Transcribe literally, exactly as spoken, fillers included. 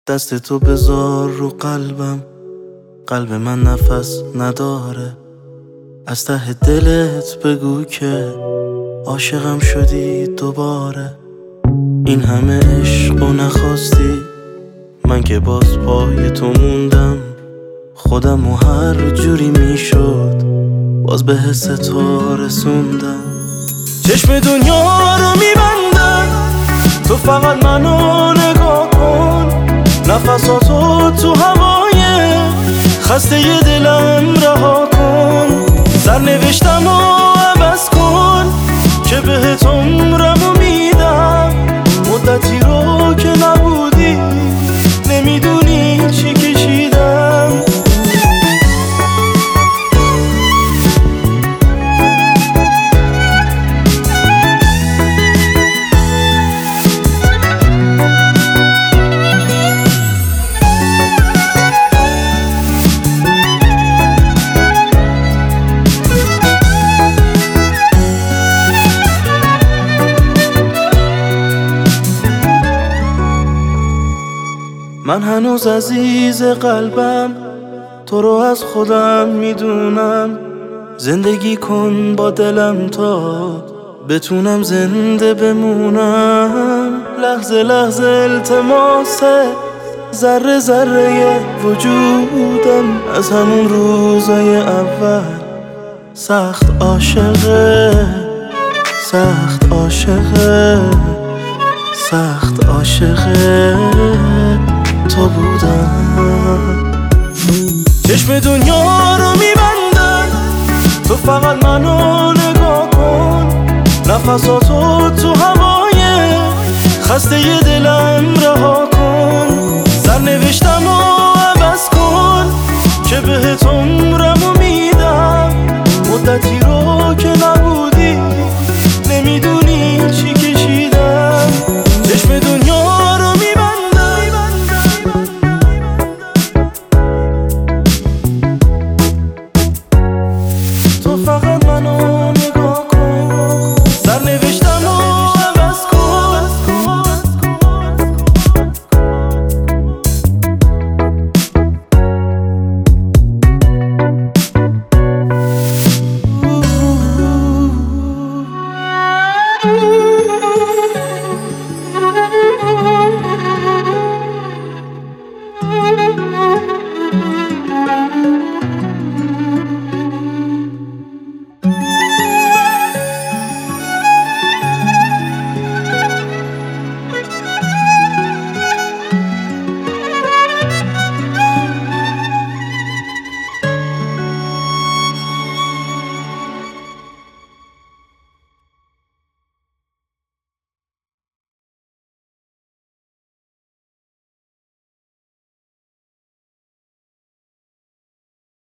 دست تو بذار رو قلبم، قلب من نفس نداره. از ته دلت بگو که عاشقم شدی دوباره. این همه عشق و نخواستی، من که باز پای تو موندم. خودم و هر جوری میشد باز به حس تو رسوندم. چشم دنیا رو میبندم، تو فقط منو نگاه کن. نفساتو تو هوای خسته ی دلم رها کن. سرنوشتم رو عوض کن که بهت عمرمو میدم. مدتی رو که نبودی نمیدونی چی کشیدم. من هنوز عزیز قلبم، تو رو از خودم میدونم. زندگی کن با دلم تا بتونم زنده بمونم. لحظه لحظه التماسه، ذره ذره وجودم. از همون روزای اول سخت عاشقه، سخت عاشقه، سخت عاشقه تو بودم. چشم دنیا رو میبندم، تو فقط منو نگاه کن. نفساتو تو هوای خسته ی دلم رها کن.